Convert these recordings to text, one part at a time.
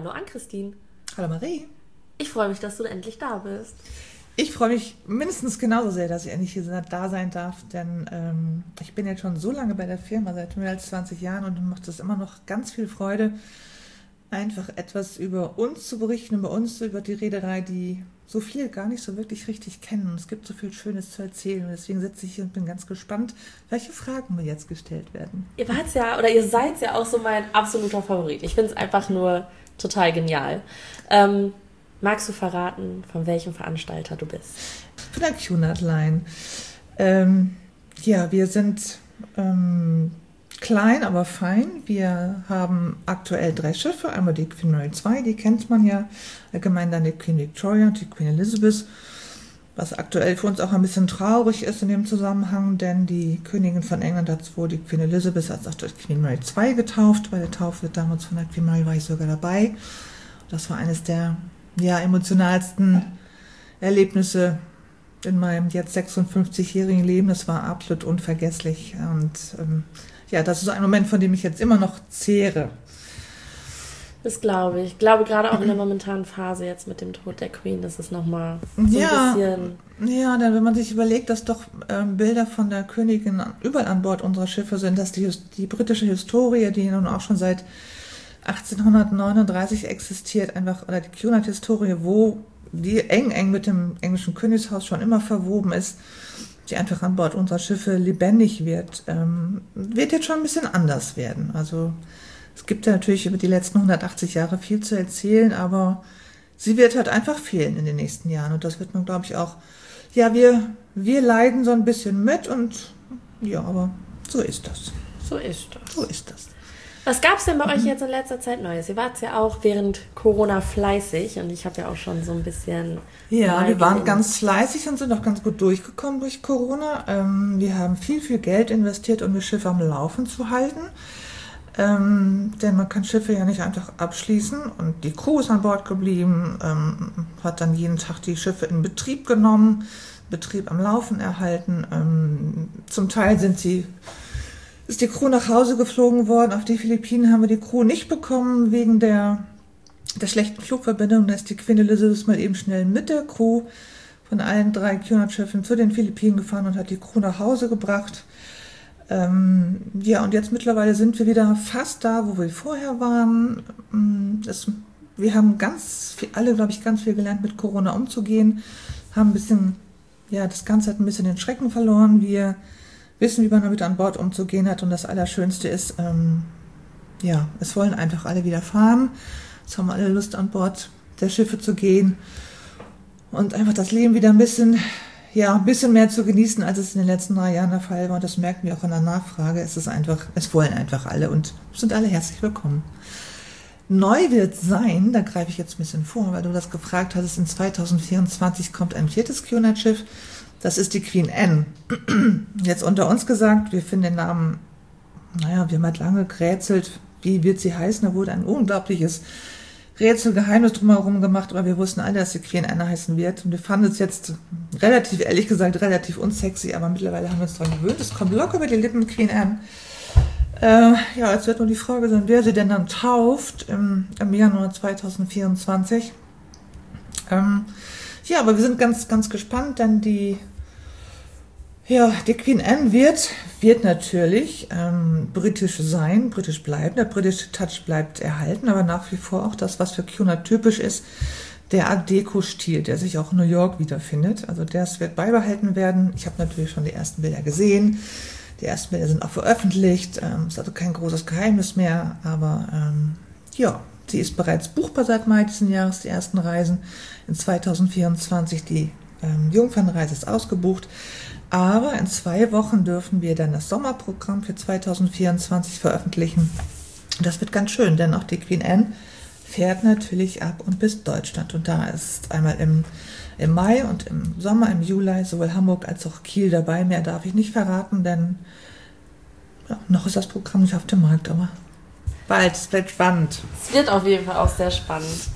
Hallo Ann-Christine. Hallo Marie. Ich freue mich, dass du endlich da bist. Ich freue mich mindestens genauso sehr, dass ich endlich hier da sein darf, denn ich bin jetzt schon so lange bei der Firma, seit mehr als 20 Jahren, und mir macht es immer noch ganz viel Freude, einfach etwas über uns zu berichten, über uns, über die Reederei, die so viele gar nicht so wirklich richtig kennen. Und es gibt so viel Schönes zu erzählen, und deswegen sitze ich hier und bin ganz gespannt, welche Fragen mir jetzt gestellt werden. Ihr seid ja auch so mein absoluter Favorit. Ich finde es einfach nur total genial. Magst du verraten, von welchem Veranstalter du bist? Von der Cunard Line. Wir sind klein, aber fein. Wir haben aktuell 3 Schiffe. Einmal die Queen Mary 2, die kennt man ja. Allgemein dann die Queen Victoria und die Queen Elizabeth. Was aktuell für uns auch ein bisschen traurig ist in dem Zusammenhang, denn die Königin von England hat sowohl die Queen Elizabeth als auch die Queen Mary 2 getauft. Bei der Taufe damals von der Queen Mary war ich sogar dabei. Das war eines der emotionalsten Erlebnisse in meinem jetzt 56-jährigen Leben. Das war absolut unvergesslich. Und das ist so ein Moment, von dem ich jetzt immer noch zehre. Das glaube ich. Ich glaube, gerade auch in der momentanen Phase jetzt mit dem Tod der Queen, das ist nochmal so ein bisschen... Ja, denn wenn man sich überlegt, dass doch Bilder von der Königin überall an Bord unserer Schiffe sind, dass die britische Historie, die nun auch schon seit 1839 existiert, oder die Cunard-Historie, wo die eng mit dem englischen Königshaus schon immer verwoben ist, die einfach an Bord unserer Schiffe lebendig wird jetzt schon ein bisschen anders werden. Also es gibt ja natürlich über die letzten 180 Jahre viel zu erzählen, aber sie wird halt einfach fehlen in den nächsten Jahren, und das wird man, glaube ich, auch, wir leiden so ein bisschen mit, und aber so ist das. So ist das. Was gab es denn bei euch jetzt in letzter Zeit Neues? Ihr wart ja auch während Corona fleißig, und ich habe ja auch schon so ein bisschen... Ja, wir waren ganz fleißig und sind auch ganz gut durchgekommen durch Corona. Wir haben viel, viel Geld investiert, um die Schiffe am Laufen zu halten. Denn man kann Schiffe ja nicht einfach abschließen, und die Crew ist an Bord geblieben, hat dann jeden Tag die Schiffe in Betrieb genommen, Betrieb am Laufen erhalten. Zum Teil ist die Crew nach Hause geflogen worden. Auf die Philippinen haben wir die Crew nicht bekommen, wegen der schlechten Flugverbindung. Da ist die Queen Elizabeth mal eben schnell mit der Crew von allen 3 Cunard-Schiffen zu den Philippinen gefahren und hat die Crew nach Hause gebracht. Und jetzt mittlerweile sind wir wieder fast da, wo wir vorher waren. Wir haben alle, glaube ich, ganz viel gelernt, mit Corona umzugehen. Haben ein bisschen, das Ganze hat ein bisschen den Schrecken verloren. Wir wissen, wie man damit an Bord umzugehen hat. Und das Allerschönste ist, es wollen einfach alle wieder fahren. Es haben alle Lust, an Bord der Schiffe zu gehen und einfach das Leben wieder ein bisschen mehr zu genießen, als es in den letzten 3 Jahren der Fall war. Und das merken wir auch in der Nachfrage. Es wollen einfach alle und sind alle herzlich willkommen. Neu wird sein, da greife ich jetzt ein bisschen vor, weil du das gefragt hattest, in 2024 kommt ein 4. Cunard-Schiff. Das ist die Queen Anne. Jetzt unter uns gesagt, wir finden den Namen, wir haben halt lange gerätselt, wie wird sie heißen. Da wurde ein unglaubliches Rätselgeheimnis drumherum gemacht, aber wir wussten alle, dass die Queen Anne heißen wird. Und wir fanden es jetzt relativ unsexy, aber mittlerweile haben wir uns daran gewöhnt. Es kommt locker über die Lippen, Queen Anne. Jetzt wird nur die Frage sein, wer sie denn dann tauft im Januar 2024. Aber wir sind ganz, ganz gespannt, denn die Queen Anne wird natürlich britisch sein, britisch bleiben. Der britische Touch bleibt erhalten, aber nach wie vor auch das, was für Cunard typisch ist, der Art Deco-Stil, der sich auch in New York wiederfindet. Also das wird beibehalten werden. Ich habe natürlich schon die ersten Bilder gesehen. Die ersten Bilder sind auch veröffentlicht. Ist also kein großes Geheimnis mehr, aber sie ist bereits buchbar seit Mai diesen Jahres, die ersten Reisen. In 2024 die Jungfernreise ist ausgebucht. Aber in 2 Wochen dürfen wir dann das Sommerprogramm für 2024 veröffentlichen. Das wird ganz schön, denn auch die Queen Anne fährt natürlich ab und bis Deutschland. Und da ist einmal im Mai und im Sommer, im Juli, sowohl Hamburg als auch Kiel dabei. Mehr darf ich nicht verraten, denn noch ist das Programm nicht auf dem Markt, aber bald, es wird spannend. Es wird auf jeden Fall auch sehr spannend.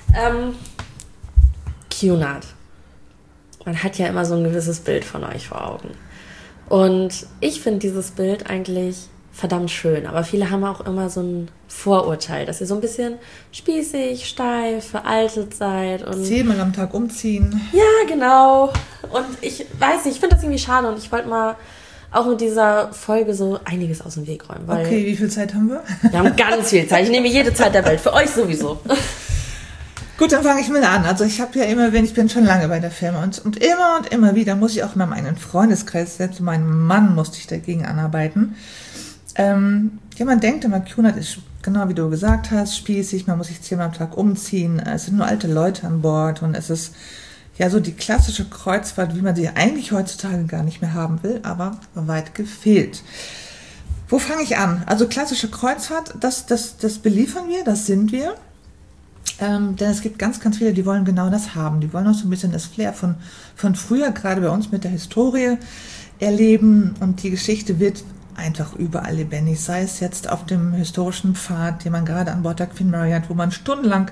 Cunard. Man hat ja immer so ein gewisses Bild von euch vor Augen. Und ich finde dieses Bild eigentlich verdammt schön. Aber viele haben auch immer so ein Vorurteil, dass ihr so ein bisschen spießig, steif, veraltet seid. Und 10-mal am Tag umziehen. ja, genau. Und ich weiß nicht, ich finde das irgendwie schade und ich wollte mal auch in dieser Folge so einiges aus dem Weg räumen. Weil Okay, wie viel Zeit haben wir? wir haben ganz viel Zeit. Ich nehme jede Zeit der Welt. Für euch sowieso. Gut, dann fange ich mal an. Also ich habe ja immer, ich bin schon lange bei der Firma und immer wieder muss ich auch in meinem eigenen Freundeskreis, selbst meinem Mann musste ich dagegen anarbeiten. Ja, man denkt immer, QNAT ist genau wie du gesagt hast, spießig, man muss sich 10-mal am Tag umziehen, es sind nur alte Leute an Bord und es ist ja so die klassische Kreuzfahrt, wie man sie eigentlich heutzutage gar nicht mehr haben will, aber weit gefehlt. Wo fange ich an? Also klassische Kreuzfahrt, das beliefern wir, das sind wir. Denn es gibt ganz, ganz viele, die wollen genau das haben. Die wollen auch so ein bisschen das Flair von früher, gerade bei uns mit der Historie, erleben. Und die Geschichte wird einfach überall lebendig. Sei es jetzt auf dem historischen Pfad, den man gerade an Bord der Queen Mary hat, wo man stundenlang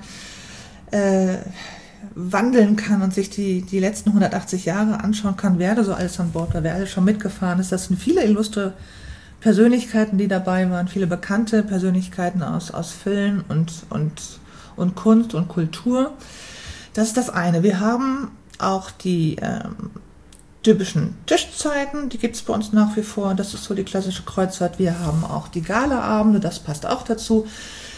wandeln kann und sich die letzten 180 Jahre anschauen kann, wer da so alles an Bord war, wer alles schon mitgefahren ist. Das sind viele illustre Persönlichkeiten, die dabei waren, viele bekannte Persönlichkeiten aus Film und Kunst und Kultur. Das ist das eine. Wir haben auch die typischen Tischzeiten, die gibt es bei uns nach wie vor. Das ist so die klassische Kreuzfahrt. Wir haben auch die Galaabende, das passt auch dazu.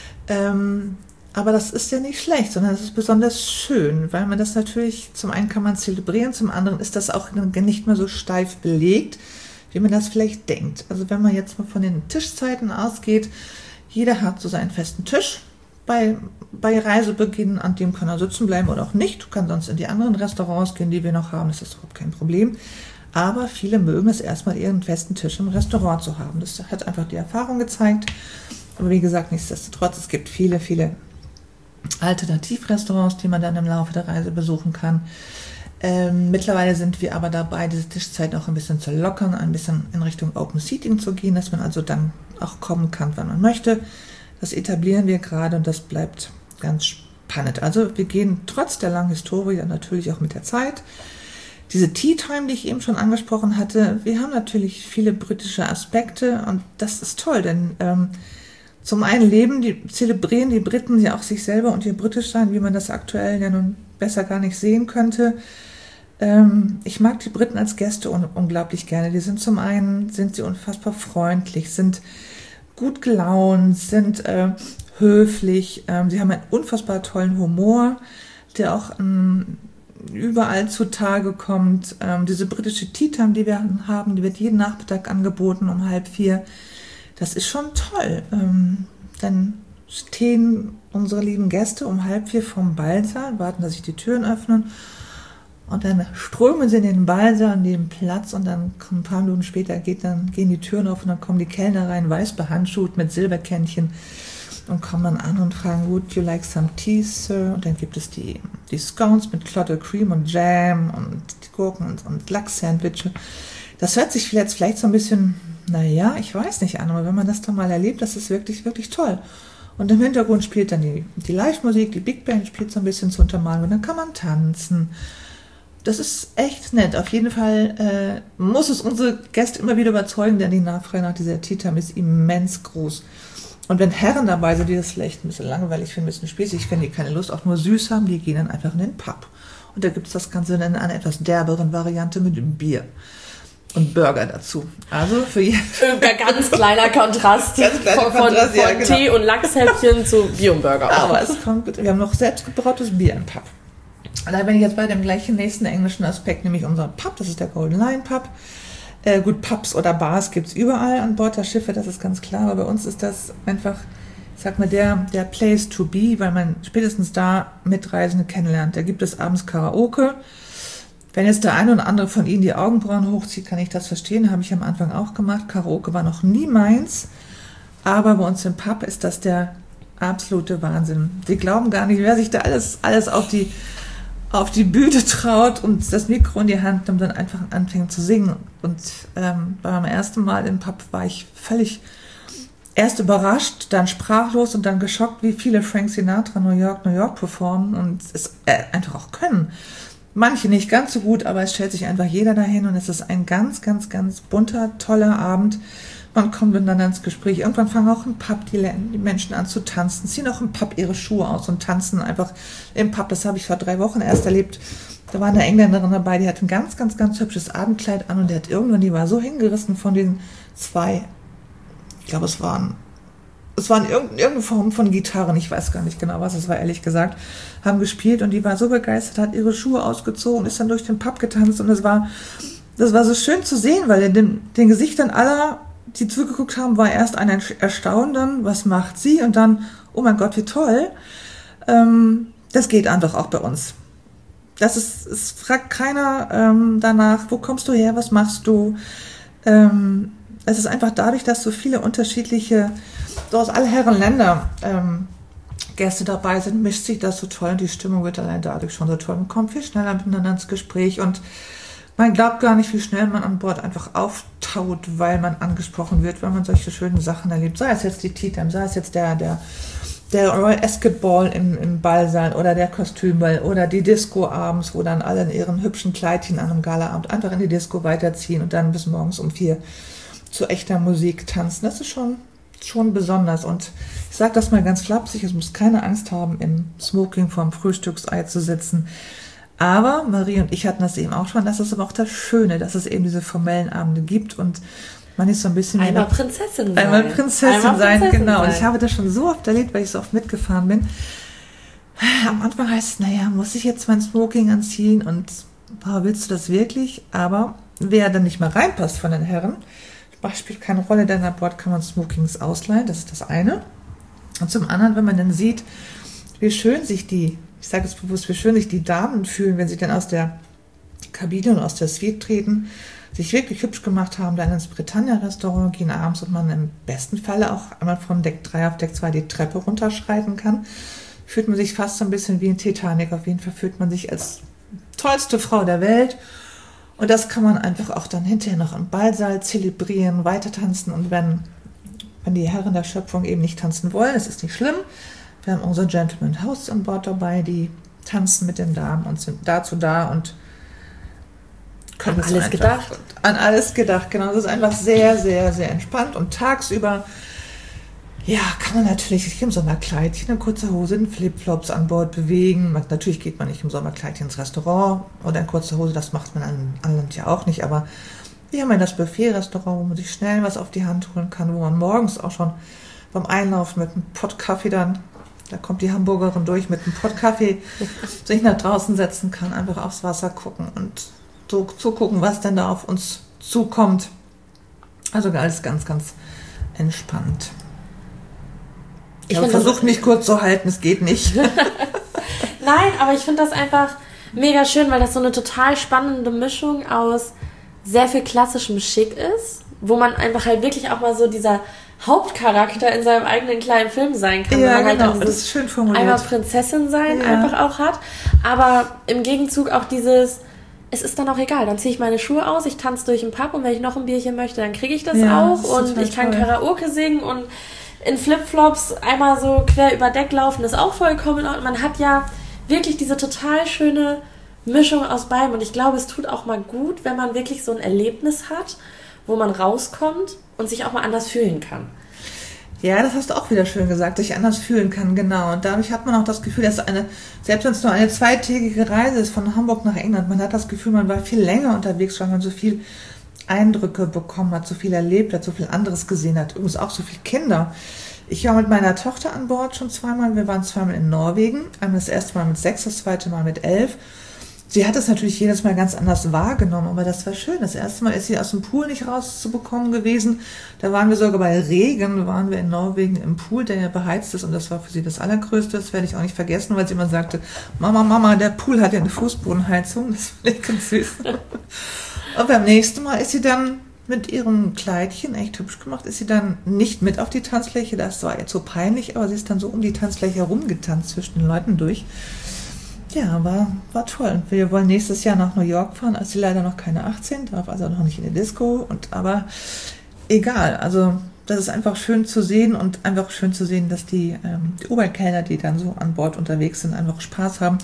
Aber das ist ja nicht schlecht, sondern es ist besonders schön, weil man das natürlich, zum einen kann man zelebrieren, zum anderen ist das auch nicht mehr so steif belegt, wie man das vielleicht denkt. Also wenn man jetzt mal von den Tischzeiten ausgeht, jeder hat so seinen festen Tisch bei Reisebeginn, an dem kann er sitzen bleiben oder auch nicht. Du kannst sonst in die anderen Restaurants gehen, die wir noch haben, das ist überhaupt kein Problem. Aber viele mögen es erstmal, ihren festen Tisch im Restaurant zu haben. Das hat einfach die Erfahrung gezeigt. Aber wie gesagt, nichtsdestotrotz, es gibt viele, viele Alternativrestaurants, die man dann im Laufe der Reise besuchen kann. Mittlerweile sind wir aber dabei, diese Tischzeit auch ein bisschen zu lockern, ein bisschen in Richtung Open Seating zu gehen, dass man also dann auch kommen kann, wann man möchte. Das etablieren wir gerade und das bleibt ganz spannend. Also wir gehen trotz der langen Historie natürlich auch mit der Zeit. Diese Tea Time, die ich eben schon angesprochen hatte, wir haben natürlich viele britische Aspekte und das ist toll, denn zum einen zelebrieren die Briten ja auch sich selber und ihr Britischsein, wie man das aktuell ja nun besser gar nicht sehen könnte. Ich mag die Briten als Gäste unglaublich gerne. Die sind zum einen, sind sie unfassbar freundlich, sind gut gelaunt, sind höflich. Sie haben einen unfassbar tollen Humor, der auch überall zutage kommt. Diese britische Tea Time, die wir haben, die wird jeden Nachmittag angeboten um 3:30. Das ist schon toll. Dann stehen unsere lieben Gäste um 3:30 vom Ballsaal, warten, dass sich die Türen öffnen. Und dann strömen sie in den Ballsaal an den Platz und dann ein paar Minuten später gehen die Türen auf und dann kommen die Kellner rein, weiß behandschuht mit Silberkännchen und kommen dann an und fragen, would you like some tea, sir? Und dann gibt es die Scones mit Clotted Cream und Jam und die Gurken und Lachs-Sandwiche. Das hört sich jetzt vielleicht so ein bisschen, naja, ich weiß nicht an, aber wenn man das dann mal erlebt, das ist wirklich, wirklich toll. Und im Hintergrund spielt dann die Live-Musik, die Big Band spielt so ein bisschen zur Untermalung und dann kann man tanzen. Das ist echt nett. Auf jeden Fall muss es unsere Gäste immer wieder überzeugen, denn die Nachfrage nach dieser Tea Time ist immens groß. Und wenn Herren dabei sind, die das vielleicht ein bisschen langweilig finden, ein bisschen spießig finden, die keine Lust auf nur süß haben, die gehen dann einfach in den Pub. Und da gibt es das Ganze in einer etwas derberen Variante mit dem Bier. Und Burger dazu. Also für jeden. Ganz kleiner Kontrast. Von Tee und Lachshäppchen zu Bier und Burger. Aber es kommt, wir haben noch selbstgebrautes Bier im Pub. Da bin ich jetzt bei dem gleichen nächsten englischen Aspekt, nämlich unser Pub, das ist der Golden Lion Pub. Gut, Pubs oder Bars gibt es überall an Bord der Schiffe, das ist ganz klar, aber bei uns ist das einfach, ich sag mal, der Place to be, weil man spätestens da Mitreisende kennenlernt. Da gibt es abends Karaoke. Wenn jetzt der eine oder andere von Ihnen die Augenbrauen hochzieht, kann ich das verstehen, habe ich am Anfang auch gemacht. Karaoke war noch nie meins, aber bei uns im Pub ist das der absolute Wahnsinn. Sie glauben gar nicht, wer sich da alles auf die Bühne traut und das Mikro in die Hand nimmt und dann einfach anfängt zu singen. Und beim ersten Mal im Pub war ich völlig erst überrascht, dann sprachlos und dann geschockt, wie viele Frank Sinatra New York performen und es einfach auch können. Manche nicht ganz so gut, aber es stellt sich einfach jeder dahin und es ist ein ganz, ganz, ganz bunter, toller Abend. man kommt miteinander ins Gespräch. Irgendwann fangen auch im Pub die Menschen an zu tanzen, ziehen auch im Pub ihre Schuhe aus und tanzen einfach im Pub. Das habe ich vor 3 Wochen erst erlebt. Da war eine Engländerin dabei, die hatte ein ganz, ganz, ganz hübsches Abendkleid an und die war so hingerissen von den 2, ich glaube, es waren irgendeine Form von Gitarren, ich weiß gar nicht genau, was es war, ehrlich gesagt, haben gespielt und die war so begeistert, hat ihre Schuhe ausgezogen, ist dann durch den Pub getanzt und das war so schön zu sehen, weil in den Gesichtern aller, die zugeguckt haben, war erst ein Erstaunen, dann, was macht sie? Und dann, oh mein Gott, wie toll. Das geht einfach auch bei uns. Es fragt keiner danach, wo kommst du her, was machst du? Es ist einfach dadurch, dass so viele unterschiedliche, so aus aller Herren Länder Gäste dabei sind, mischt sich das so toll und die Stimmung wird allein dadurch schon so toll. Man kommt viel schneller miteinander ins Gespräch und man glaubt gar nicht, wie schnell man an Bord einfach auftaut, weil man angesprochen wird, weil man solche schönen Sachen erlebt. Sei es jetzt die Tea Time, sei es jetzt der Royal Ascot Ball im Ballsaal oder der Kostümball oder die Disco abends, wo dann alle in ihren hübschen Kleidchen an einem Galaabend einfach in die Disco weiterziehen und dann bis morgens um 4 zu echter Musik tanzen. Das ist schon besonders. Und ich sage das mal ganz flapsig, es muss keine Angst haben, im Smoking vorm Frühstücksei zu sitzen. Aber Marie und ich hatten das eben auch schon, das ist aber auch das Schöne, dass es eben diese formellen Abende gibt und man ist so ein bisschen... Einmal Prinzessin sein. Einmal Prinzessin sein, genau. Und ich habe das schon so oft erlebt, weil ich so oft mitgefahren bin. Am Anfang heißt es, muss ich jetzt mein Smoking anziehen und willst du das wirklich? Aber wer dann nicht mehr reinpasst von den Herren, spielt keine Rolle, denn an Bord kann man Smokings ausleihen, das ist das eine. Und zum anderen, wenn man dann sieht, wie schön sich die Damen fühlen, wenn sie dann aus der Kabine und aus der Suite treten, sich wirklich hübsch gemacht haben, dann ins Britannia-Restaurant gehen abends und man im besten Falle auch einmal von Deck 3 auf Deck 2 die Treppe runterschreiten kann, fühlt man sich fast so ein bisschen wie in Titanic. Auf jeden Fall fühlt man sich als tollste Frau der Welt. Und das kann man einfach auch dann hinterher noch im Ballsaal zelebrieren, weiter tanzen. Und wenn die Herren der Schöpfung eben nicht tanzen wollen, das ist nicht schlimm. Wir haben unsere Gentleman Hosts an Bord dabei, die tanzen mit den Damen und sind dazu da und können an alles gedacht. Genau, das ist einfach sehr, sehr, sehr entspannt. Und tagsüber, kann man natürlich sich im Sommerkleidchen, in kurzer Hose, in Flipflops an Bord bewegen. Natürlich geht man nicht im Sommerkleidchen ins Restaurant oder in kurzer Hose, das macht man an Land ja auch nicht, aber wir haben ja das Buffet-Restaurant, wo man sich schnell was auf die Hand holen kann, wo man morgens auch schon beim Einlaufen mit einem Pott Kaffee da kommt die Hamburgerin durch mit einem Pott Kaffee, sich nach draußen setzen kann, einfach aufs Wasser gucken und so zugucken, was denn da auf uns zukommt. Also alles ganz, ganz entspannt. Ich habe versucht, mich kurz zu halten, es geht nicht. Nein, aber ich finde das einfach mega schön, weil das so eine total spannende Mischung aus sehr viel klassischem Schick ist, wo man einfach halt wirklich auch mal so dieser Hauptcharakter in seinem eigenen kleinen Film sein kann. Ja, man genau, halt das ist schön formuliert. Einmal Prinzessin sein einfach auch hat, aber im Gegenzug auch dieses, es ist dann auch egal, dann ziehe ich meine Schuhe aus, ich tanze durch den Pub und wenn ich noch ein Bierchen möchte, dann kriege ich das auch und ich kann Karaoke singen und in Flipflops einmal so quer über Deck laufen, ist auch vollkommen in Ordnung. Man hat ja wirklich diese total schöne Mischung aus beidem und ich glaube, es tut auch mal gut, wenn man wirklich so ein Erlebnis hat, wo man rauskommt und sich auch mal anders fühlen kann. Ja, das hast du auch wieder schön gesagt, sich anders fühlen kann, genau. Und dadurch hat man auch das Gefühl, dass selbst wenn es nur eine 2-tägige Reise ist von Hamburg nach England, man hat das Gefühl, man war viel länger unterwegs, weil man so viel Eindrücke bekommen hat, so viel erlebt hat, so viel anderes gesehen hat. Übrigens auch so viele Kinder. Ich war mit meiner Tochter an Bord schon zweimal. Wir waren zweimal in Norwegen. Einmal das erste Mal mit 6, das zweite Mal mit 11. Sie hat es natürlich jedes Mal ganz anders wahrgenommen, aber das war schön. Das erste Mal ist sie aus dem Pool nicht rauszubekommen gewesen. Da waren wir sogar bei Regen, waren wir in Norwegen im Pool, der ja beheizt ist und das war für sie das Allergrößte. Das werde ich auch nicht vergessen, weil sie immer sagte, Mama, der Pool hat ja eine Fußbodenheizung. Das finde ich ganz süß. Und beim nächsten Mal ist sie dann mit ihrem Kleidchen, echt hübsch gemacht, ist sie dann nicht mit auf die Tanzfläche. Das war ihr zu peinlich, aber sie ist dann so um die Tanzfläche herumgetanzt zwischen den Leuten durch. Ja, war toll. Und wir wollen nächstes Jahr nach New York fahren, als sie leider noch keine 18, darf also noch nicht in die Disco. Aber egal, also das ist einfach schön zu sehen und einfach schön zu sehen, dass die Oberkellner, die dann so an Bord unterwegs sind, einfach Spaß haben,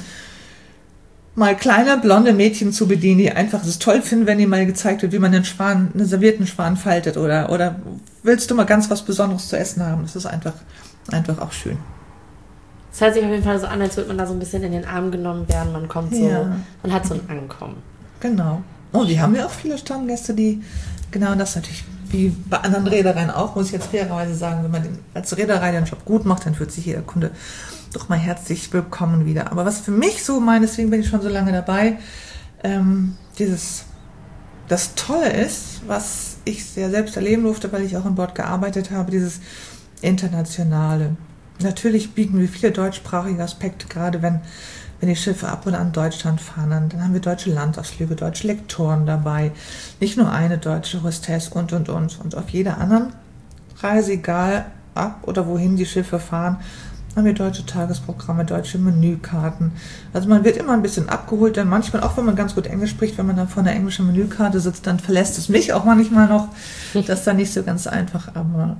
mal kleine blonde Mädchen zu bedienen, die einfach es toll finden, wenn ihnen mal gezeigt wird, wie man einen servierten Schwan faltet oder willst du mal ganz was Besonderes zu essen haben. Das ist einfach auch schön. Es hört sich auf jeden Fall so an, als würde man da so ein bisschen in den Arm genommen werden. Man kommt so, man hat so ein Ankommen. Genau. Oh, die haben ja auch viele Stammgäste, die genau das natürlich, wie bei anderen Reedereien auch, muss ich jetzt fairerweise sagen, wenn man als Reederei den Job gut macht, dann fühlt sich jeder Kunde doch mal herzlich willkommen wieder. Aber was für mich so deswegen bin ich schon so lange dabei, das Tolle ist, was ich sehr selbst erleben durfte, weil ich auch an Bord gearbeitet habe, dieses Internationale. Natürlich bieten wir viele deutschsprachige Aspekte, gerade wenn die Schiffe ab und an Deutschland fahren, dann haben wir deutsche Landausflüge, deutsche Lektoren dabei, nicht nur eine deutsche Hostess und. Und auf jeder anderen Reise, egal ab oder wohin die Schiffe fahren, haben wir deutsche Tagesprogramme, deutsche Menükarten. Also man wird immer ein bisschen abgeholt, denn manchmal, auch wenn man ganz gut Englisch spricht, wenn man dann vor einer englischen Menükarte sitzt, dann verlässt es mich auch manchmal noch. Das ist dann nicht so ganz einfach, aber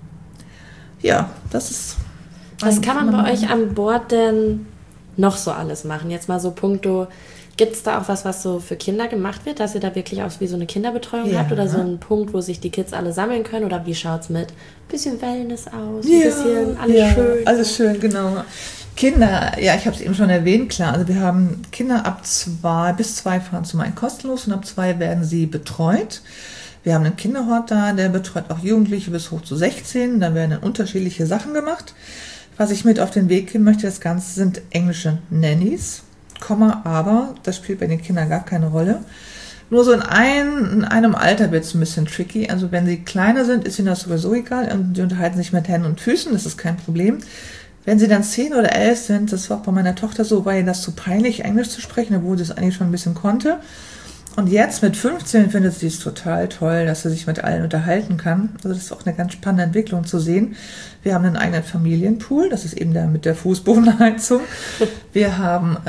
das ist... Was kann man bei euch an Bord denn noch so alles machen? Jetzt mal so punkto, gibt es da auch was so für Kinder gemacht wird, dass ihr da wirklich auch wie so eine Kinderbetreuung habt oder so einen Punkt, wo sich die Kids alle sammeln können? Oder wie schaut es mit bisschen Wellness aus, ein bisschen alles schön? Alles schön, genau. Kinder, ich habe es eben schon erwähnt, klar, also wir haben Kinder bis 2 fahren zum einen kostenlos und ab 2 werden sie betreut. Wir haben einen Kinderhort da, der betreut auch Jugendliche bis hoch zu 16, da werden dann unterschiedliche Sachen gemacht. Was ich mit auf den Weg geben möchte, das Ganze sind englische Nannies, aber das spielt bei den Kindern gar keine Rolle. Nur so in einem Alter wird es ein bisschen tricky. Also wenn sie kleiner sind, ist ihnen das sowieso egal und die unterhalten sich mit Händen und Füßen, das ist kein Problem. Wenn sie dann 10 oder 11 sind, das war auch bei meiner Tochter so, war ihr das zu peinlich, Englisch zu sprechen, obwohl sie es eigentlich schon ein bisschen konnte. Und jetzt mit 15 findet sie es total toll, dass sie sich mit allen unterhalten kann. Also das ist auch eine ganz spannende Entwicklung zu sehen. Wir haben einen eigenen Familienpool, das ist eben der mit der Fußbodenheizung. Wir haben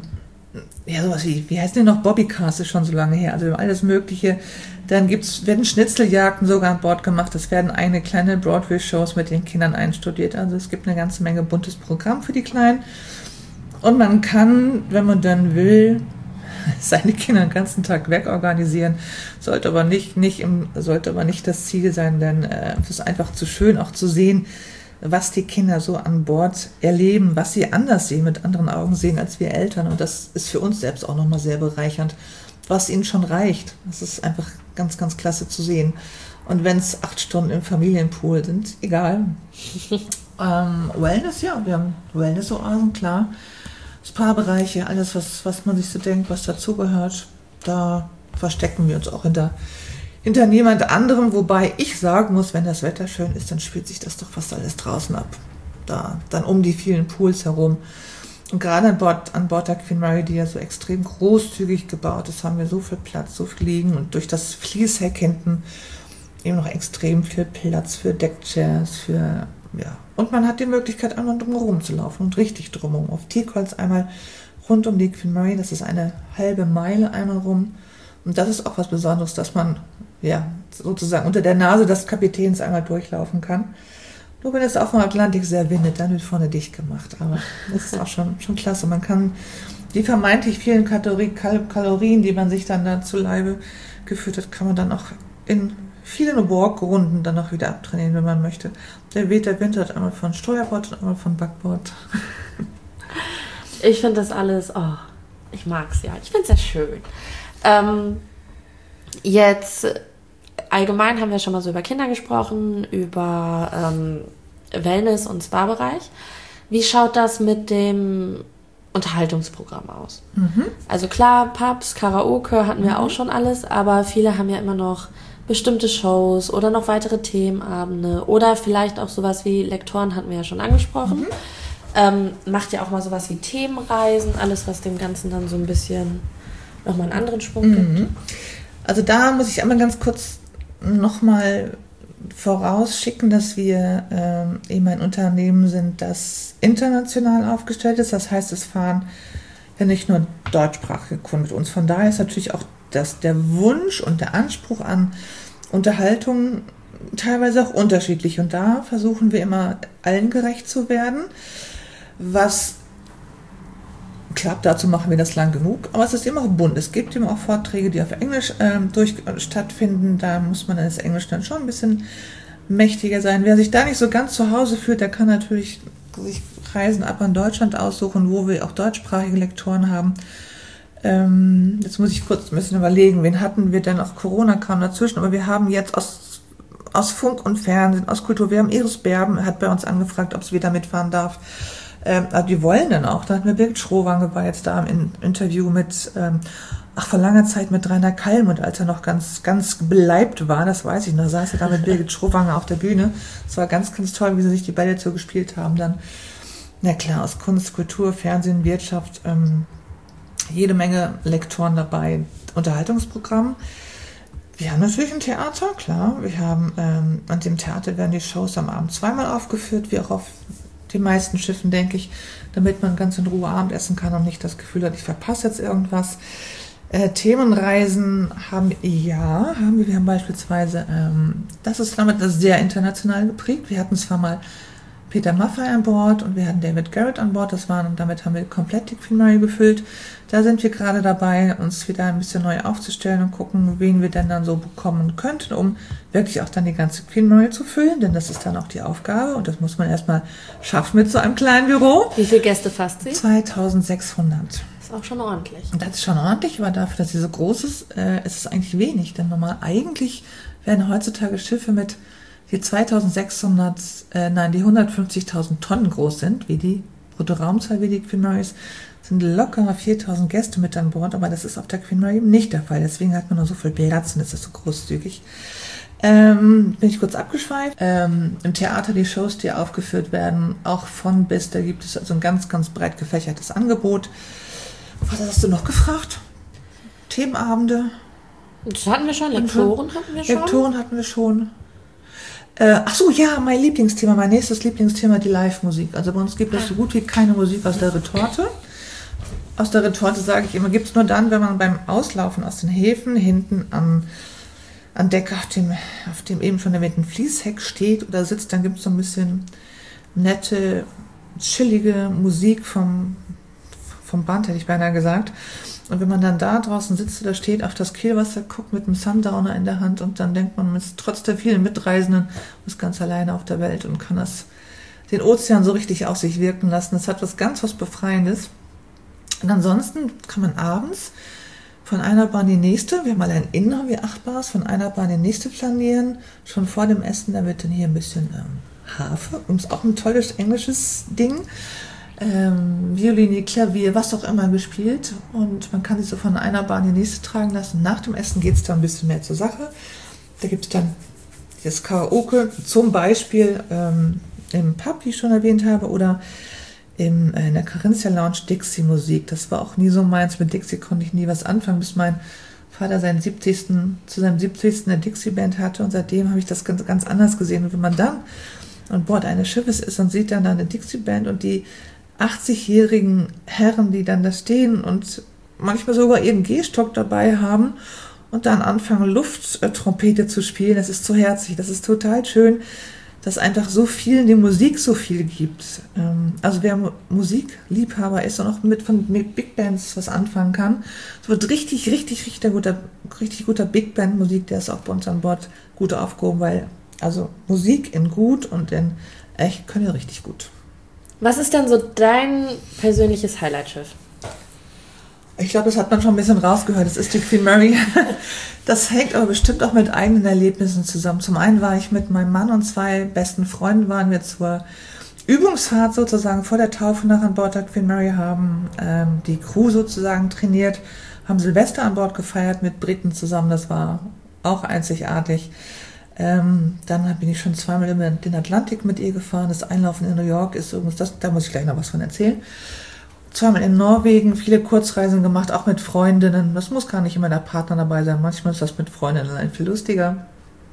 sowas wie heißt denn noch, Bobbycars ist schon so lange her, also alles Mögliche. Dann werden Schnitzeljagden sogar an Bord gemacht. Es werden eigene kleine Broadway-Shows mit den Kindern einstudiert. Also es gibt eine ganze Menge buntes Programm für die Kleinen. Und man kann, wenn man dann will, seine Kinder den ganzen Tag wegorganisieren, sollte aber nicht das Ziel sein, denn es ist einfach zu schön, auch zu sehen, was die Kinder so an Bord erleben, was sie anders sehen, mit anderen Augen sehen als wir Eltern. Und das ist für uns selbst auch nochmal sehr bereichernd, was ihnen schon reicht. Das ist einfach ganz, ganz klasse zu sehen. Und wenn es 8 Stunden im Familienpool sind, egal. Wellness, wir haben Wellness-Oasen, klar. Spa-Bereiche, alles, was man sich so denkt, was dazugehört, da verstecken wir uns auch hinter niemand anderem, wobei ich sagen muss, wenn das Wetter schön ist, dann spielt sich das doch fast alles draußen ab. Da, dann um die vielen Pools herum. Und gerade an Bord der Queen Mary, die ja so extrem großzügig gebaut ist, haben wir so viel Platz, so viel liegen und durch das Fließheck hinten eben noch extrem viel Platz für Deckchairs, Und man hat die Möglichkeit, einmal drumherum zu laufen und richtig drumherum. Auf Teakholz einmal rund um die Queen Mary, das ist eine halbe Meile einmal rum. Und das ist auch was Besonderes, dass man sozusagen unter der Nase des Kapitäns einmal durchlaufen kann. Nur wenn es auf dem Atlantik sehr windet, dann wird vorne dicht gemacht. Aber das ist auch schon klasse. Man kann die vermeintlich vielen Kalorien, die man sich dann da zu Leibe geführt hat, kann man dann auch in vielen Walk-Runden dann auch wieder abtrainieren, wenn man möchte. Der weht der Wind hat einmal von Steuerbord und einmal von Backbord. Ich finde das alles, ich mag es ja. Ich finde es sehr schön. Jetzt allgemein haben wir schon mal so über Kinder gesprochen, über Wellness- und Spa-Bereich. Wie schaut das mit dem Unterhaltungsprogramm aus? Also klar, Pubs, Karaoke hatten wir auch schon alles, aber viele haben ja immer noch bestimmte Shows oder noch weitere Themenabende oder vielleicht auch sowas wie Lektoren hatten wir ja schon angesprochen. Macht ja auch mal sowas wie Themenreisen, alles was dem Ganzen dann so ein bisschen nochmal einen anderen Schwung gibt. Also da muss ich einmal ganz kurz nochmal vorausschicken, dass wir eben ein Unternehmen sind, das international aufgestellt ist. Das heißt, es fahren ja nicht nur deutschsprachige Kunden mit uns. Von daher ist natürlich auch der Wunsch und der Anspruch an Unterhaltung teilweise auch unterschiedlich. Und da versuchen wir immer allen gerecht zu werden. Was klappt, dazu machen wir das lang genug. Aber es ist immer bunt. Es gibt eben auch Vorträge, die auf Englisch stattfinden. Da muss man das Englisch dann schon ein bisschen mächtiger sein. Wer sich da nicht so ganz zu Hause fühlt, der kann natürlich sich Reisen ab in Deutschland aussuchen, wo wir auch deutschsprachige Lektoren haben. Jetzt muss ich kurz ein bisschen überlegen, wen hatten wir denn? Auch Corona kam dazwischen, aber wir haben jetzt aus Funk und Fernsehen, aus Kultur, wir haben Iris Berben, hat bei uns angefragt, ob sie wieder mitfahren darf. Aber die wollen dann auch. Da hatten wir Birgit Schrowange, war jetzt da im Interview mit, vor langer Zeit mit Rainer Kallmund, als er noch ganz, ganz beleibt war, das weiß ich noch, saß er da mit Birgit Schrowange auf der Bühne. Es war ganz, ganz toll, wie sie sich die Bälle so gespielt haben. Dann, na klar, aus Kunst, Kultur, Fernsehen, Wirtschaft, jede Menge Lektoren dabei, Unterhaltungsprogramm. Wir haben natürlich ein Theater, klar. Wir haben an dem Theater werden die Shows am Abend zweimal aufgeführt, wie auch auf den meisten Schiffen, denke ich, damit man ganz in Ruhe Abendessen kann und nicht das Gefühl hat, ich verpasse jetzt irgendwas. Themenreisen haben wir. Wir haben beispielsweise, das ist damit sehr international geprägt. Wir hatten zwar mal Peter Maffay an Bord und wir hatten David Garrett an Bord. Damit haben wir komplett die Queen Mary gefüllt. Da sind wir gerade dabei, uns wieder ein bisschen neu aufzustellen und gucken, wen wir denn dann so bekommen könnten, um wirklich auch dann die ganze Queen Mary zu füllen, denn das ist dann auch die Aufgabe und das muss man erstmal schaffen mit so einem kleinen Büro. Wie viele Gäste fasst sie? 2600. Das ist auch schon ordentlich. Und das ist schon ordentlich, aber dafür, dass sie so groß ist, ist es eigentlich wenig, denn eigentlich werden heutzutage Schiffe mit die 150.000 Tonnen groß sind, wie die Bruttoraumzahl, wie die Queen Mary ist, sind locker 4.000 Gäste mit an Bord, aber das ist auf der Queen Mary nicht der Fall. Deswegen hat man nur so viel Platz und ist das so großzügig. Bin ich kurz abgeschweift. Im Theater die Shows, die aufgeführt werden, auch von bis, da gibt es also ein ganz, ganz breit gefächertes Angebot. Was hast du noch gefragt? Themenabende? Das hatten wir schon. Lektoren hatten wir schon. Mein Lieblingsthema, mein nächstes Lieblingsthema, die Live-Musik. Also bei uns gibt es so gut wie keine Musik aus der Retorte. Aus der Retorte, sage ich immer, gibt es nur dann, wenn man beim Auslaufen aus den Häfen hinten an Deck auf dem eben schon erwähnten Fließheck steht oder sitzt, dann gibt es so ein bisschen nette, chillige Musik vom Band, hätte ich beinahe gesagt. Und wenn man dann da draußen sitzt oder steht, auf das Kielwasser guckt mit einem Sundowner in der Hand und dann denkt man, man ist trotz der vielen Mitreisenden ist ganz alleine auf der Welt und kann den Ozean so richtig auf sich wirken lassen. Das hat was Befreiendes. Und ansonsten kann man abends von einer Bahn die nächste, wir haben allein innen haben wir 8 Bars, von einer Bahn die nächste planieren. Schon vor dem Essen, da wird dann hier ein bisschen Harfe, ist auch ein tolles englisches Ding. Violine, Klavier, was auch immer gespielt und man kann sich so von einer Bahn in die nächste tragen lassen. Nach dem Essen geht es dann ein bisschen mehr zur Sache. Da gibt es dann das Karaoke, zum Beispiel im Pub, wie ich schon erwähnt habe, oder in der Carinthia Lounge Dixie-Musik. Das war auch nie so meins. Mit Dixie konnte ich nie was anfangen, bis mein Vater zu seinem 70. eine Dixie-Band hatte und seitdem habe ich das ganz, ganz anders gesehen. Und wenn man dann an Bord eines Schiffes ist und sieht dann eine Dixie-Band und die 80-jährigen Herren, die dann da stehen und manchmal sogar ihren Gehstock dabei haben und dann anfangen, Lufttrompete zu spielen, das ist so herzlich, das ist total schön, dass einfach so viel, die Musik so viel gibt. Also wer Musikliebhaber ist und auch mit Big Bands was anfangen kann, es wird richtig guter Big Band Musik, der ist auch bei uns an Bord gut aufgehoben, weil also Musik in gut und in echt können ja richtig gut. Was ist denn so dein persönliches Highlight-Schiff? Ich glaube, das hat man schon ein bisschen rausgehört. Das ist die Queen Mary. Das hängt aber bestimmt auch mit eigenen Erlebnissen zusammen. Zum einen war ich mit meinem Mann und 2 besten Freunden, waren wir zur Übungsfahrt sozusagen vor der Taufe nach an Bord der Queen Mary, haben die Crew sozusagen trainiert, haben Silvester an Bord gefeiert mit Briten zusammen. Das war auch einzigartig. Dann bin ich schon 2-mal über den Atlantik mit ihr gefahren. Das Einlaufen in New York ist übrigens, da muss ich gleich noch was von erzählen. 2-mal in Norwegen, viele Kurzreisen gemacht, auch mit Freundinnen. Das muss gar nicht immer der Partner dabei sein. Manchmal ist das mit Freundinnen viel lustiger.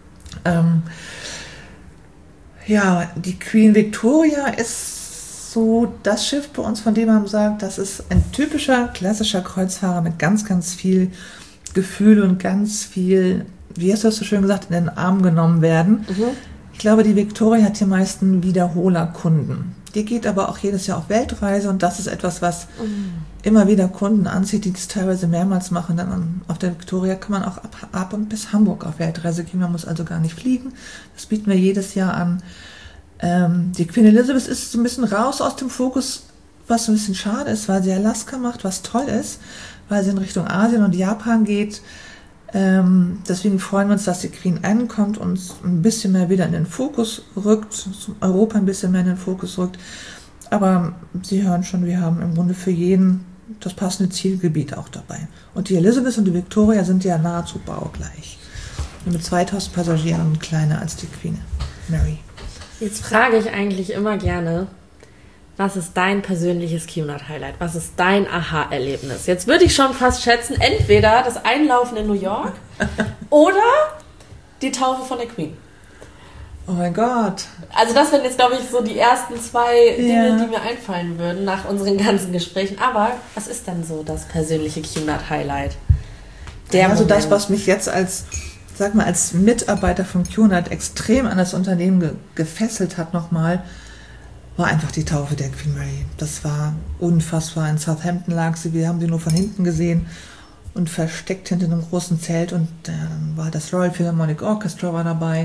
Die Queen Victoria ist so das Schiff bei uns, von dem man sagt, das ist ein typischer, klassischer Kreuzfahrer mit ganz, ganz viel Gefühl und ganz viel, wie hast du das so schön gesagt, in den Arm genommen werden. Mhm. Ich glaube, die Victoria hat die meisten Wiederholerkunden. Die geht aber auch jedes Jahr auf Weltreise und das ist etwas, was immer wieder Kunden anzieht, die das teilweise mehrmals machen. Dann auf der Victoria kann man auch ab und bis Hamburg auf Weltreise gehen. Man muss also gar nicht fliegen. Das bieten wir jedes Jahr an. Die Queen Elizabeth ist so ein bisschen raus aus dem Fokus, was ein bisschen schade ist, weil sie Alaska macht, was toll ist, weil sie in Richtung Asien und Japan geht. Deswegen freuen wir uns, dass die Queen ankommt und ein bisschen mehr wieder in den Fokus rückt, Europa ein bisschen mehr in den Fokus rückt. Aber Sie hören schon, wir haben im Grunde für jeden das passende Zielgebiet auch dabei. Und die Elizabeth und die Victoria sind ja nahezu baugleich. Mit 2000 Passagieren kleiner als die Queen Mary. Jetzt frage ich eigentlich immer gerne, was ist dein persönliches Cunard-Highlight? Was ist dein Aha-Erlebnis? Jetzt würde ich schon fast schätzen, entweder das Einlaufen in New York oder die Taufe von der Queen. Oh mein Gott. Also das wären jetzt, glaube ich, so die ersten zwei Dinge, die mir einfallen würden nach unseren ganzen Gesprächen. Aber was ist denn so das persönliche Cunard-Highlight? Also das, was mich jetzt als Mitarbeiter von Cunard extrem an das Unternehmen gefesselt hat nochmal, war einfach die Taufe der Queen Mary. Das war unfassbar. In Southampton lag sie, wir haben sie nur von hinten gesehen und versteckt hinter einem großen Zelt und dann war das Royal Philharmonic Orchestra war dabei.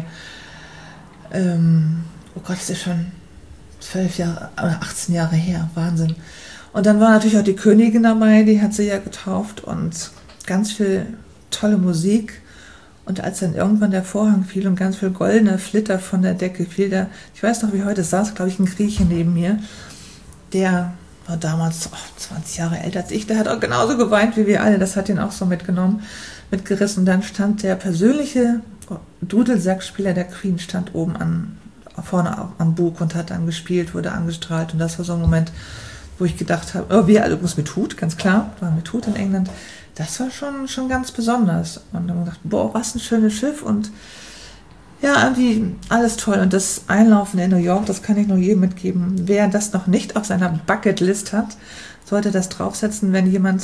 Oh Gott, das ist schon 12 Jahre, 18 Jahre her, Wahnsinn. Und dann war natürlich auch die Königin dabei, die hat sie ja getauft und ganz viel tolle Musik. Und als dann irgendwann der Vorhang fiel und ganz viel goldener Flitter von der Decke fiel, ich weiß noch, wie heute saß, glaube ich, ein Grieche neben mir, der war damals 20 Jahre älter als ich, der hat auch genauso geweint wie wir alle, das hat ihn auch so mitgerissen. Und dann stand der persönliche Dudelsackspieler der Queen, stand oben vorne am Bug und hat dann gespielt, wurde angestrahlt und das war so ein Moment, wo ich gedacht habe, wir alle muss mit Hut, ganz klar, waren mit Hut in England. Das war schon ganz besonders. Und dann haben wir gedacht, was ein schönes Schiff und ja, irgendwie alles toll. Und das Einlaufen in New York, das kann ich nur jedem mitgeben. Wer das noch nicht auf seiner Bucketlist hat, sollte das draufsetzen, wenn jemand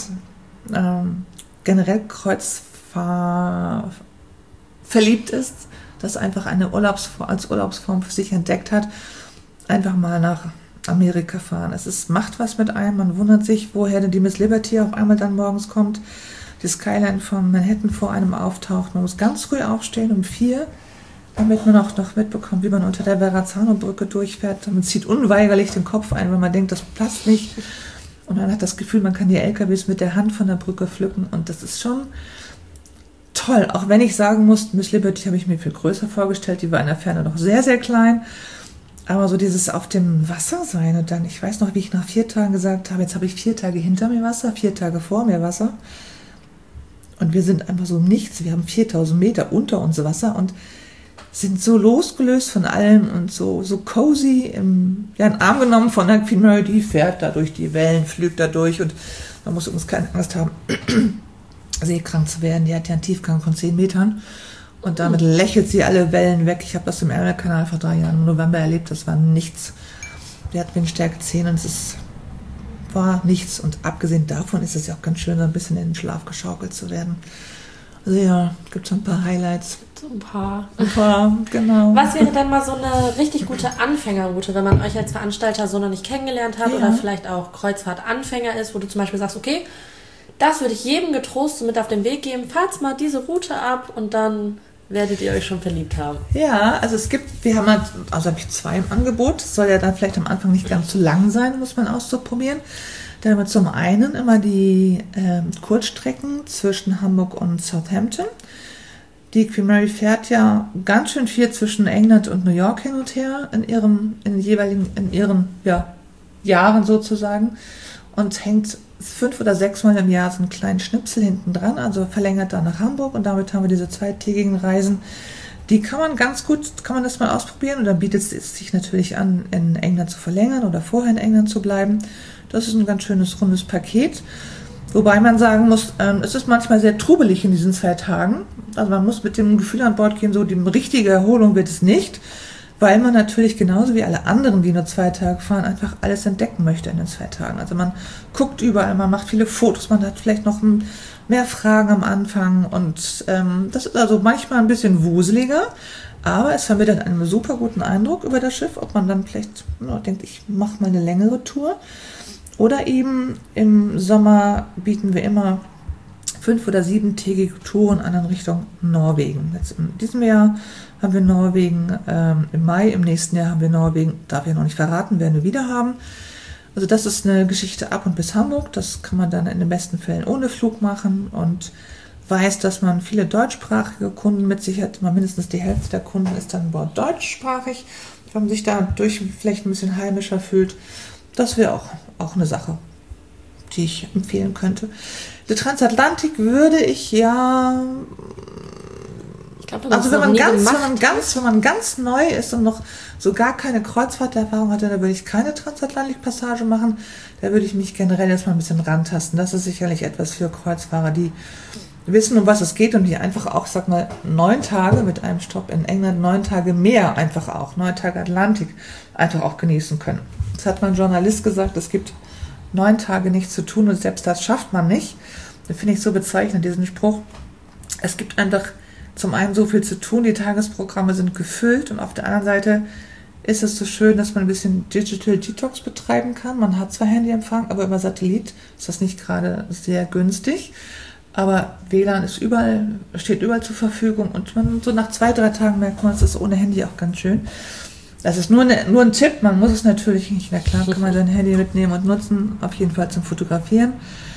generell Kreuzfahrt verliebt ist, das einfach als Urlaubsform für sich entdeckt hat, einfach mal nach Amerika fahren. Macht was mit einem, man wundert sich, woher denn die Miss Liberty auf einmal dann morgens kommt, die Skyline von Manhattan vor einem auftaucht. Man muss ganz früh aufstehen, um 4, damit man auch noch mitbekommt, wie man unter der Verrazzano-Brücke durchfährt. Man zieht unweigerlich den Kopf ein, weil man denkt, das passt nicht. Und man hat das Gefühl, man kann die LKWs mit der Hand von der Brücke pflücken. Und das ist schon toll. Auch wenn ich sagen muss, Miss Liberty habe ich mir viel größer vorgestellt. Die war in der Ferne noch sehr, sehr klein. Aber so dieses auf dem Wasser sein und dann, ich weiß noch, wie ich nach 4 Tagen gesagt habe, jetzt habe ich 4 Tage hinter mir Wasser, 4 Tage vor mir Wasser. Und wir sind einfach so im Nichts. Wir haben 4000 Meter unter uns Wasser und sind so losgelöst von allem und so cozy in den Arm genommen von der Queen Mary, die fährt da durch die Wellen, flügt da durch und man muss uns keine Angst haben, seekrank zu werden. Die hat ja einen Tiefgang von 10 Metern. Und damit lächelt sie alle Wellen weg. Ich habe das im Ärmelkanal vor 3 Jahren im November erlebt. Das war nichts. Die hat Windstärke 10 und war nichts. Und abgesehen davon ist es ja auch ganz schön, so ein bisschen in den Schlaf geschaukelt zu werden. Also ja, gibt so ein paar Highlights. So ein paar, genau. Was wäre dann mal so eine richtig gute Anfängerroute, wenn man euch als Veranstalter so noch nicht kennengelernt hat oder vielleicht auch Kreuzfahrtanfänger ist, wo du zum Beispiel sagst, okay, das würde ich jedem getrost so mit auf den Weg geben. Fahrt mal diese Route ab und dann werdet ihr euch schon verliebt haben. Ja, also habe ich 2 im Angebot. Das soll ja dann vielleicht am Anfang nicht ganz so lang sein, muss man auszuprobieren. Dann haben wir zum einen immer die Kurzstrecken zwischen Hamburg und Southampton. Die Queen Mary fährt ja ganz schön viel zwischen England und New York hin und her in ihren Jahren sozusagen und hängt 5 oder 6 Mal im Jahr so einen kleinen Schnipsel hinten dran, also verlängert dann nach Hamburg und damit haben wir diese 2-tägigen Reisen. Die kann man das mal ausprobieren und dann bietet es sich natürlich an, in England zu verlängern oder vorher in England zu bleiben. Das ist ein ganz schönes, rundes Paket. Wobei man sagen muss, es ist manchmal sehr trubelig in diesen 2 Tagen. Also man muss mit dem Gefühl an Bord gehen, so die richtige Erholung wird es nicht, weil man natürlich genauso wie alle anderen, die nur 2 Tage fahren, einfach alles entdecken möchte in den 2 Tagen. Also man guckt überall, man macht viele Fotos, man hat vielleicht noch mehr Fragen am Anfang und das ist also manchmal ein bisschen wuseliger, Aber es vermittelt einen super guten Eindruck über das Schiff, ob man dann vielleicht denkt, ich mache mal eine längere Tour. Oder eben im Sommer bieten wir immer 5- oder 7-tägige Touren an in Richtung Norwegen. Jetzt in diesem Jahr haben wir Norwegen im Mai, im nächsten Jahr haben wir Norwegen, darf ich noch nicht verraten, werden wir wieder haben. Also das ist eine Geschichte ab und bis Hamburg, das kann man dann in den besten Fällen ohne Flug machen und weiß, dass man viele deutschsprachige Kunden mit sich hat, mal mindestens die Hälfte der Kunden ist dann an Bord deutschsprachig, wenn man sich dadurch vielleicht ein bisschen heimischer fühlt. Das wäre auch eine Sache, die ich empfehlen könnte. Die Transatlantik würde ich ja... Ich glaube, also wenn man ganz neu ist und noch so gar keine Kreuzfahrterfahrung hatte, dann würde ich keine Transatlantik-Passage machen. Da würde ich mich generell erstmal ein bisschen rantasten. Das ist sicherlich etwas für Kreuzfahrer, die wissen, um was es geht und die einfach auch, 9 Tage mit einem Stopp in England, 9 Tage mehr einfach auch, 9 Tage Atlantik einfach auch genießen können. Das hat mein Journalist gesagt, es gibt 9 Tage nichts zu tun und selbst das schafft man nicht. Das finde ich so bezeichnend, diesen Spruch. Es gibt einfach zum einen so viel zu tun, die Tagesprogramme sind gefüllt und auf der anderen Seite ist es so schön, dass man ein bisschen Digital Detox betreiben kann. Man hat zwar Handyempfang, aber über Satellit ist das nicht gerade sehr günstig. Aber WLAN ist steht überall zur Verfügung und man so nach 2-3 Tagen merkt man, es ist ohne Handy auch ganz schön. Das ist nur ein Tipp, man muss es natürlich nicht, na klar kann man sein Handy mitnehmen und nutzen, auf jeden Fall zum Fotografieren.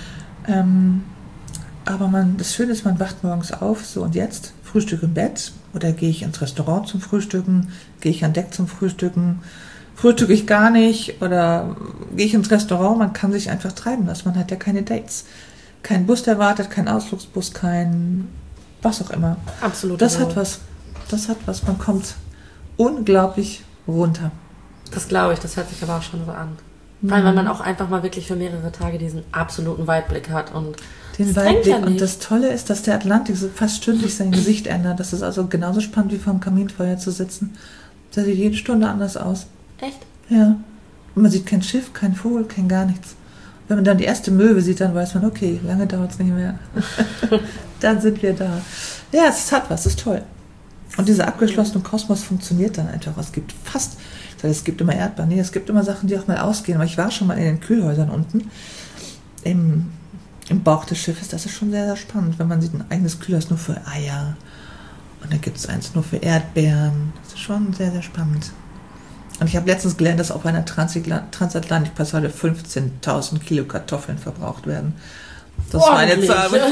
Aber das Schöne ist, man wacht morgens auf, so und jetzt, Frühstück im Bett oder gehe ich ins Restaurant zum Frühstücken, gehe ich an Deck zum Frühstücken, frühstücke ich gar nicht oder gehe ich ins Restaurant, man kann sich einfach treiben lassen, man hat ja keine Dates. Kein Bus erwartet, kein Ausflugsbus, kein was auch immer. Absolut. Das hat was, man kommt unglaublich runter. Das glaube ich, das hört sich aber auch schon so an. Vor allem, wenn man auch einfach mal wirklich für mehrere Tage diesen absoluten Weitblick hat und den Weitblick. Ja, und das Tolle ist, dass der Atlantik so fast stündlich sein Gesicht ändert. Das ist also genauso spannend wie vorm Kaminfeuer zu sitzen. Der sieht jede Stunde anders aus. Echt? Ja. Und man sieht kein Schiff, kein Vogel, kein gar nichts. Wenn man dann die erste Möwe sieht, dann weiß man, okay, lange dauert es nicht mehr. Dann sind wir da. Ja, es hat was, es ist toll. Und dieser abgeschlossene Kosmos funktioniert dann einfach. Es gibt immer Erdbeeren, es gibt immer Sachen, die auch mal ausgehen. Aber ich war schon mal in den Kühlhäusern unten, im Bauch des Schiffes. Das ist schon sehr, sehr spannend, wenn man sieht, ein eigenes Kühlhaus nur für Eier. Und dann gibt es eins nur für Erdbeeren. Das ist schon sehr, sehr spannend. Und ich habe letztens gelernt, dass auf einer Transatlantik-Passage 15.000 Kilo Kartoffeln verbraucht werden. Das war eine Zahl mit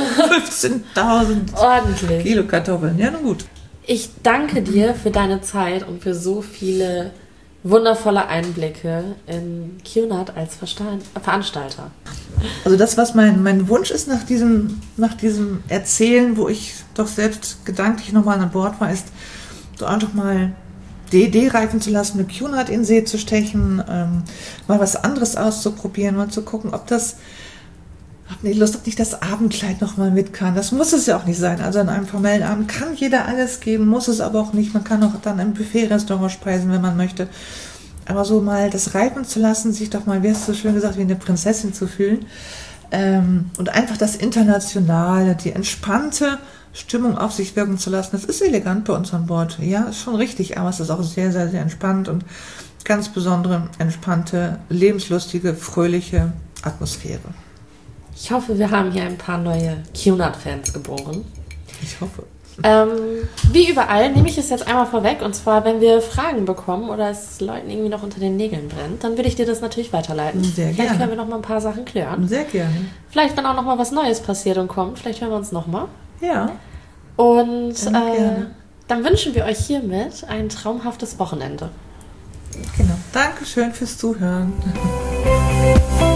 15.000 Kilo Kartoffeln. Ja, nun gut. Ich danke dir für deine Zeit und für so viele wundervolle Einblicke in Cunard als Veranstalter. Also das, was mein Wunsch ist nach diesem Erzählen, wo ich doch selbst gedanklich nochmal an Bord war, ist so einfach mal die Idee reifen zu lassen, mit Cunard in den See zu stechen, mal was anderes auszuprobieren, mal zu gucken, ob die Lust, ob nicht das Abendkleid nochmal mit kann. Das muss es ja auch nicht sein. Also an einem formellen Abend kann jeder alles geben, muss es aber auch nicht. Man kann auch dann im Buffet-Restaurant speisen, wenn man möchte. Aber so mal das reifen zu lassen, sich doch mal, wie hast du so schön gesagt, wie eine Prinzessin zu fühlen. Und einfach das Internationale, die entspannte Stimmung auf sich wirken zu lassen. Das ist elegant bei uns an Bord. Ja, ist schon richtig, aber es ist auch sehr, sehr, sehr entspannt und ganz besondere, entspannte, lebenslustige, fröhliche Atmosphäre. Ich hoffe, wir haben hier ein paar neue Cunard-Fans geboren. Ich hoffe. Wie überall nehme ich es jetzt einmal vorweg, und zwar, wenn wir Fragen bekommen oder es Leuten irgendwie noch unter den Nägeln brennt, dann würde ich dir das natürlich weiterleiten. Sehr gerne. Vielleicht können wir noch mal ein paar Sachen klären. Sehr gerne. Vielleicht, wenn auch noch mal was Neues passiert und kommt, vielleicht hören wir uns noch mal. Ja. Und dann wünschen wir euch hiermit ein traumhaftes Wochenende. Genau. Dankeschön fürs Zuhören.